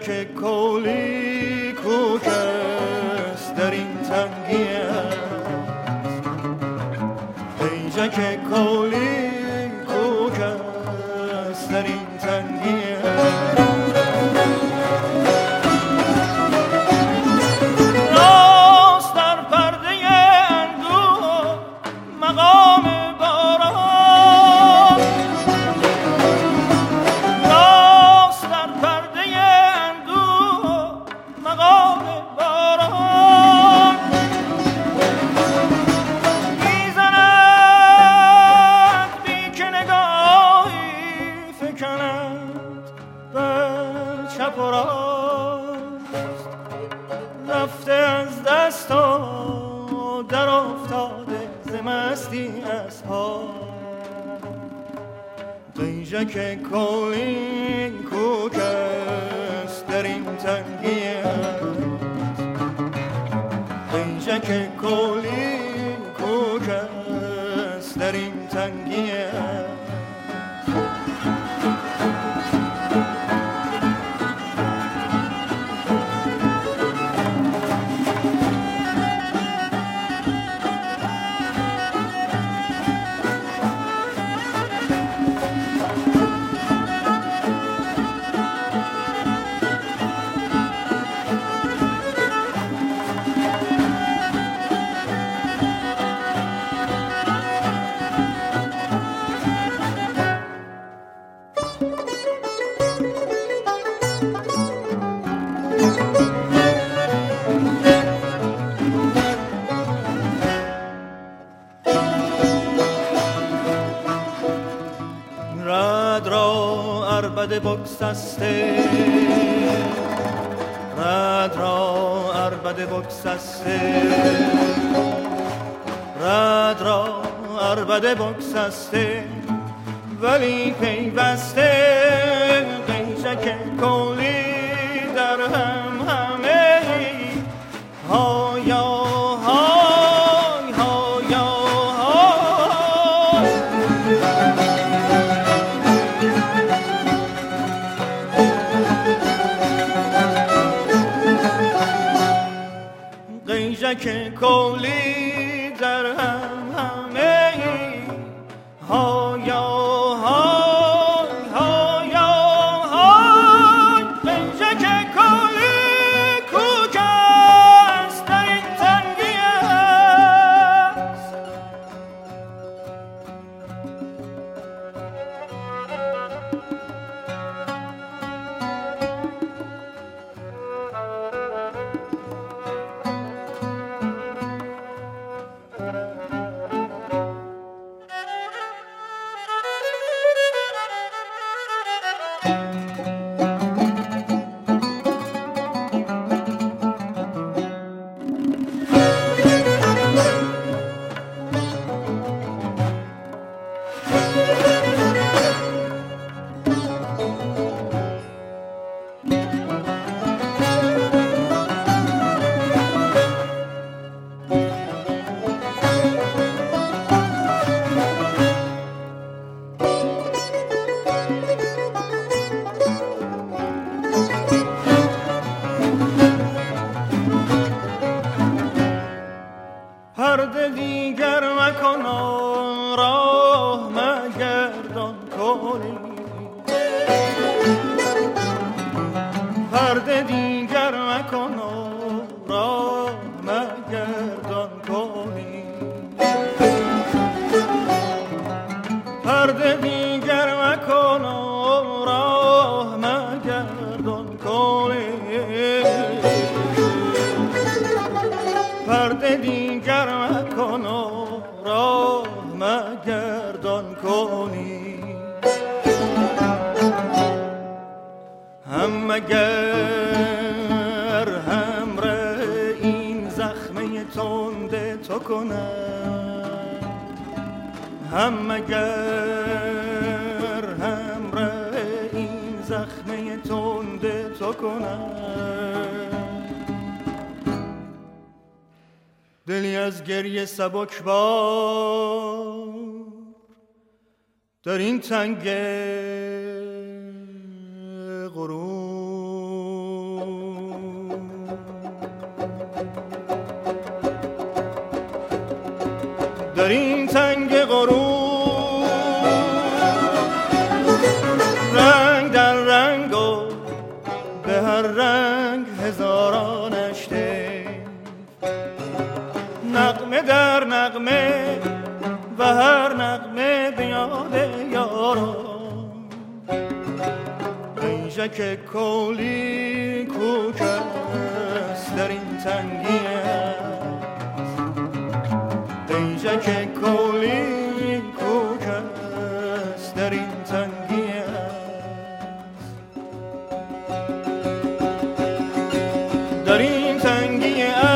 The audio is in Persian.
پیجک کولی کوکست در این تنگی است، پیجک کولی کوکست در این تنگی است. راست در پرده اندوه مقام باران، راست در پرده اندوه مقام باران، میزند بی که نگاهی فکند بر چپ و راست، رفته از دست و در افتاده ز مستی از پا. پیجک کولی کوکست در این تنگی است، پیجک کولی کوکست در این تنگی است. رد را عربد بگسسته، رد را عربد بگسسته، رد را عربد بگسسته، ولی پیوسته پیجک کولی در هم همه هایا های هایا های. پیجک کولی در هم همه هایا های هایا های. پیجک کولی کوکست در این تنگی است، پرده دیگر مکن و راه مگردان کولی، پرده دیگر مکن و راه مگردان کولی، پرده دیگر مکن و راه مگردان کولی، پرده دیگر مکن و راه مگردان کنی. هم مگر همره این زخمه تنده تو کنم، هم مگر همره این زخمه تنده تو کنم. دلی از گریه سبک بار در این تنگ غروب پیشک کولی کوک است در این تنگی است، پیشک کولی کوک است در این تنگی است، در این تنگی است